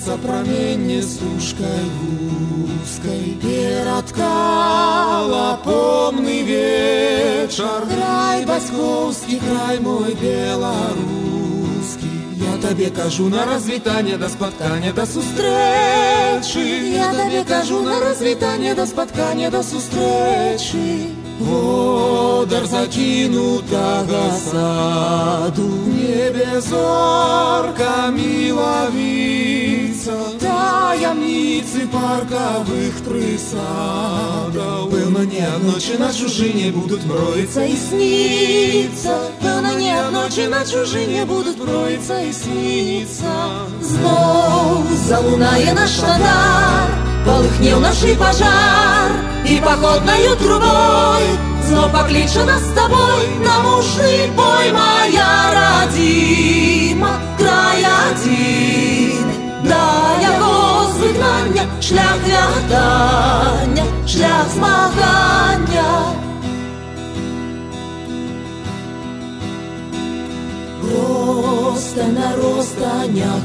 Сонца праменне стужкай вузкай ператкала помны вечар. Край бацькоўскі, край мой беларускі. Я табе кажу на развітанне, да спаткання, да сустрэчы. Я табе кажу на развітанне, да спаткання, да сустрэчы. Водар закінутага саду, небе зорка мілавіца, таямніцы паркавых прысадаў. Пэўна, не аднойчы на чужыне будуць мроіцца і сніцца. Пэўна, не аднойчы на чужыне будуць мроіцца і сніцца. Зноў залунае наш шадар, полыхне ў нашы пажар, і паходнаю трубой знов пакліча нас з табой на мужны бой. Моя радзіма, край адзіны, да яго звыкнання шлях вяртання, шлях змагання. Проста на розстанях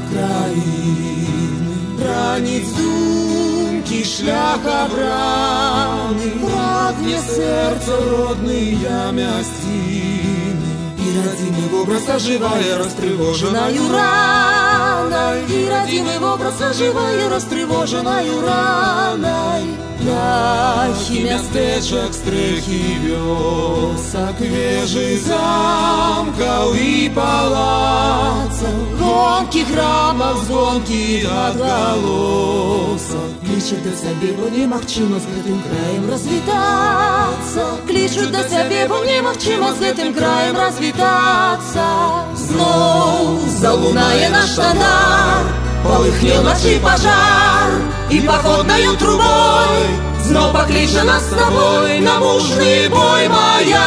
краіны раніць думкі шлях абраны. Прагне сэрца родныя мясціны, і радзімы вобраз ажывае растрывожанаю ранай. І радзімы вобраз ажывае растрывожанаю ранай. Дахі мястэчак, стрэхі вёсак, вежы замкаў і палацаў, гонкі храмаў, звонкі адгалосак. Клічуць да сябе, бо немагчыма з гэтым краем развітацца. Клічуць да сябе, бо немагчыма з гэтым краем развітацца. Зноў залунае наш шадар, полыхне ўначы пажар, і паходнаю трубой знов пакліча нас з табой на мужны бой. Моя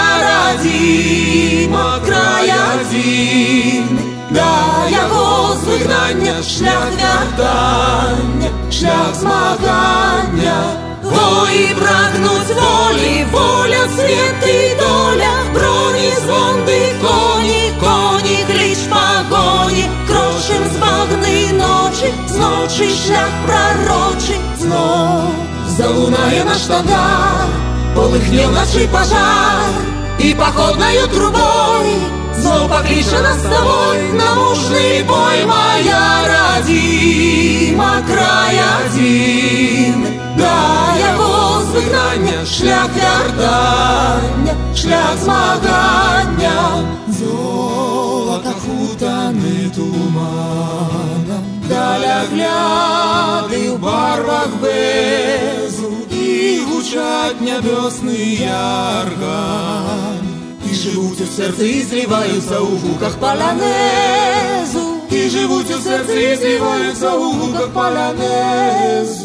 радзіма, край адзіны, да яго звыкнання шлях вяртання, шлях змагання. Воі прагнуць волі, воля, свет і доля, броні, звонды, коні, коні, кліч пагоні. Крочым з багны ночы, з ночы шлях прарочы. Знов залунае наш шадар, полыхне ўначы пажар, і паходнаю трубой знов пакліча нас з табой на мужны бой. Моя радзіма, край адзіны, да яго звыкнання шлях вяртання, шлях змагання. Золата хутаны туманам, далягляды ў барвах бэзу, і гучаць нябёсныя арганы. І жывуць у сэрцы і зліваюцца ў гуках палянезу. І жывуць у сэрцы і зліваюцца ў гуках палянезу.